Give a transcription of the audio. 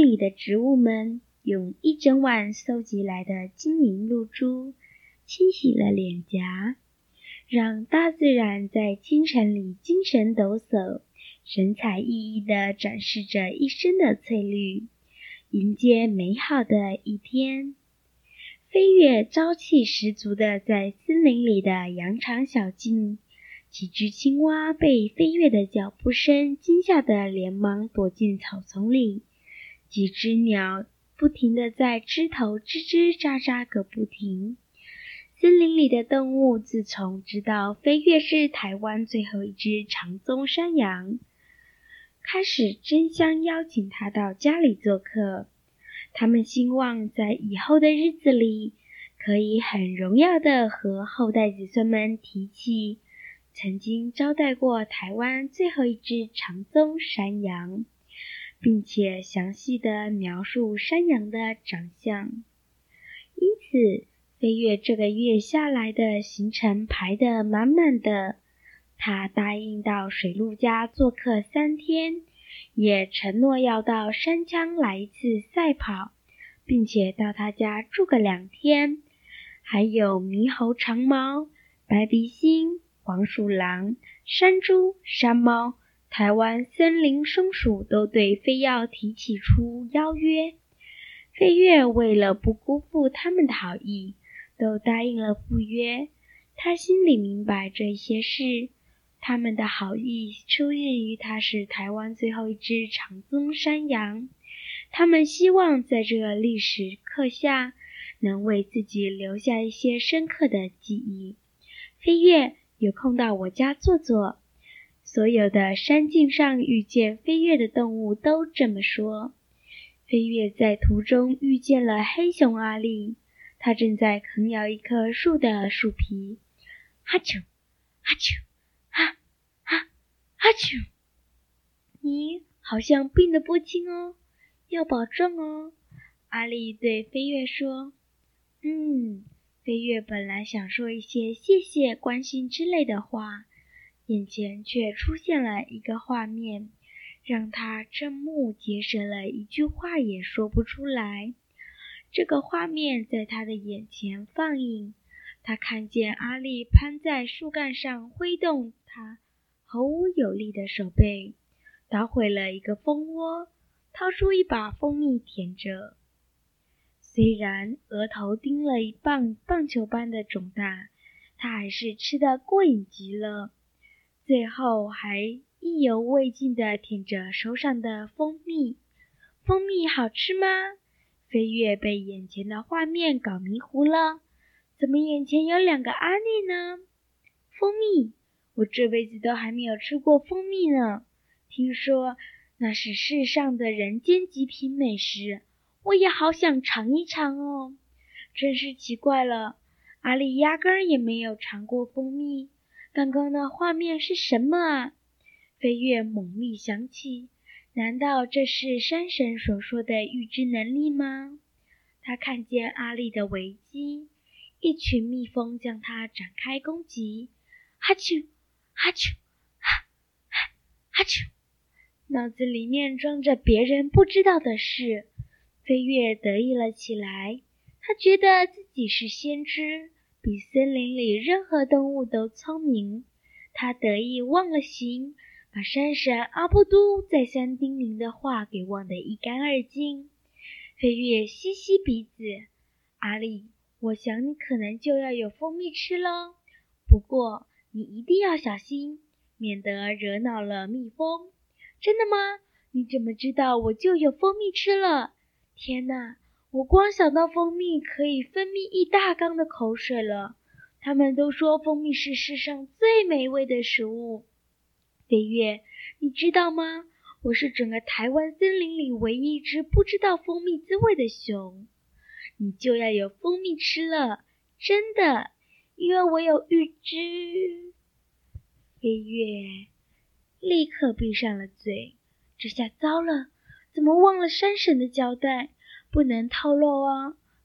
里的植物们用一整晚搜集来的晶莹露珠清洗了脸颊，让大自然在清晨里精神抖擞，神采奕奕地展示着一身的翠绿，迎接美好的一天。飞跃朝气十足地在森林里的羊肠小径，几只青蛙被飞跃的脚步声惊吓得连忙躲进草丛里，几只鸟不停地在枝头吱吱喳喳个不停。森林里的动物自从知道飞跃是台湾最后一只长鬃山羊，开始争相邀请它到家里做客。他们希望在以后的日子里，可以很荣耀地和后代子孙们提起曾经招待过台湾最后一只长鬃山羊，并且详细地描述山羊的长相。因此，飞跃这个月下来的行程排得满满的。他答应到水鹿家做客3天，也承诺要到山羌来一次赛跑，并且到他家住个2天。还有猕猴长毛、白鼻星、黄鼠狼、山猪、山猫、台湾森林松鼠都对飞跃提起出邀约。飞跃为了不辜负他们的好意，都答应了赴约。他心里明白这些事，他们的好意出自于他是台湾最后一只长鬃山羊，他们希望在这个历史刻下能为自己留下一些深刻的记忆。飞跃，有空到我家坐坐。所有的山径上遇见飞跃的动物都这么说。飞跃在途中遇见了黑熊阿力，他正在啃咬一棵树的树皮。哈啾哈啾哈哈哈啾，你好像病得不轻哦，要保重哦。阿力对飞跃说。飞跃本来想说一些谢谢、关心之类的话，眼前却出现了一个画面，让他瞠目结舌了，一句话也说不出来。这个画面在他的眼前放映，他看见阿力攀在树干上挥动他毫无有力的手背，捣毁了一个蜂窝，掏出一把蜂蜜舔着。虽然额头钉了一棒球般的肿大，他还是吃得过瘾极了，最后还意犹未尽地舔着手上的蜂蜜。蜂蜜好吃吗？飞跃被眼前的画面搞迷糊了，怎么眼前有2个阿力呢？蜂蜜，我这辈子都还没有吃过蜂蜜呢，听说那是世上的人间极品美食，我也好想尝一尝哦。真是奇怪了，阿力压根儿也没有尝过蜂蜜，刚刚那画面是什么啊？飞跃猛力想起，难道这是山神所说的预知能力吗？他看见阿力的危机，一群蜜蜂将他展开攻击。哈啾哈啾哈哈哈啾，脑子里面装着别人不知道的事。飞跃得意了起来，他觉得自己是先知，比森林里任何动物都聪明。他得意忘了形，把山神阿布都再三叮咛的话给忘得一干二净。飞跃吸吸鼻子，阿力，我想你可能就要有蜂蜜吃咯，不过你一定要小心，免得惹恼了蜜蜂。真的吗？你怎么知道我就有蜂蜜吃了？天哪，我光想到蜂蜜可以分泌1大缸的口水了。他们都说蜂蜜是世上最美味的食物。飞跃，你知道吗？我是整个台湾森林里唯一一只不知道蜂蜜滋味的熊。你就要有蜂蜜吃了，真的，因为我有预知。飞跃立刻闭上了嘴，这下糟了，怎么忘了山神的交代，不能透露啊，